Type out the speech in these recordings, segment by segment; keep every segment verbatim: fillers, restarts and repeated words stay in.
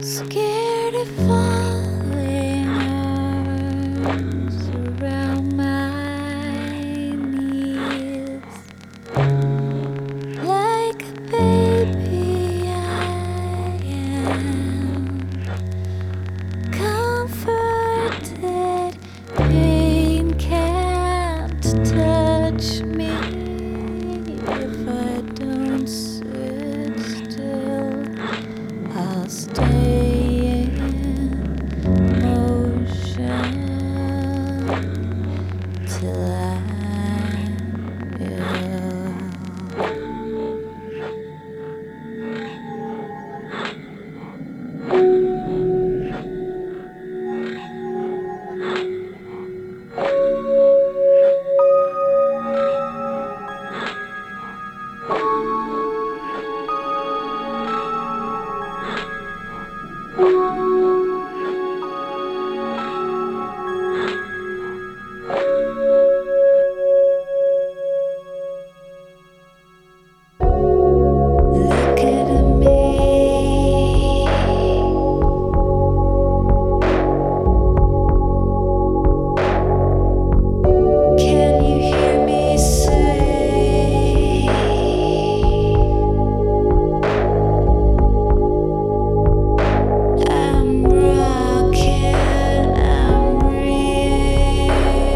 Scared of falling, arms around my knees. Like a baby I am, comforted. Pain can't touch me if I don't sit still. I'll stay in motion till I'm ill. Look at me. Can you hear me say, I'm rocking, I'm reeling,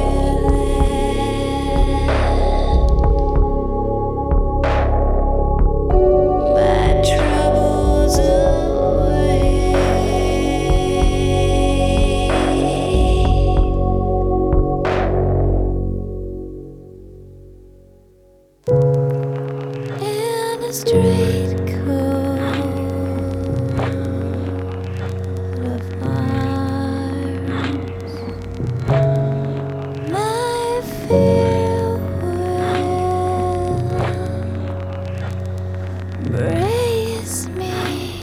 my troubles away. In a straight coat of arms, my fear will brace me.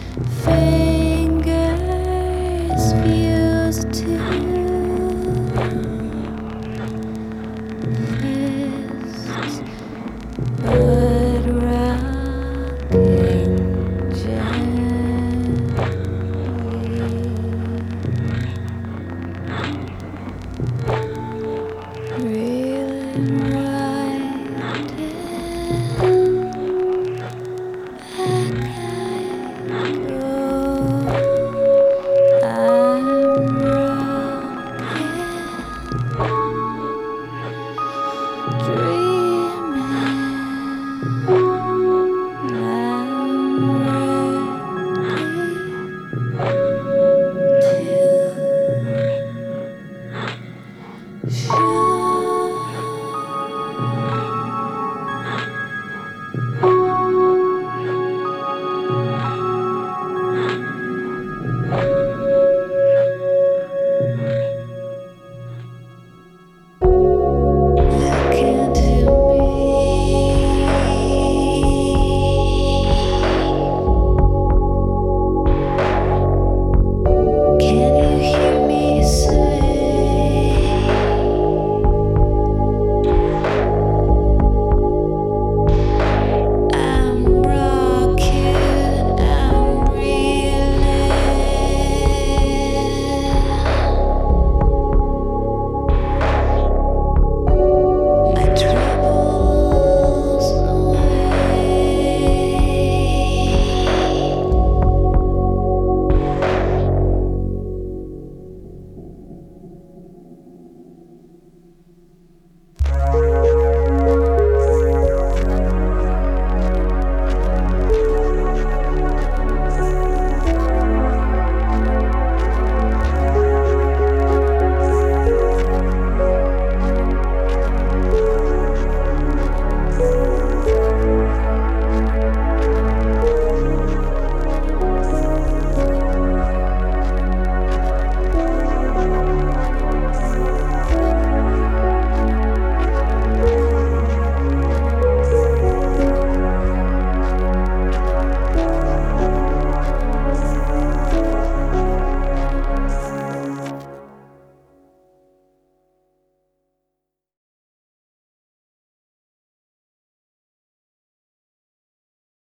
Fingers fused to fists, but rocking gently, reeling right in, back I go.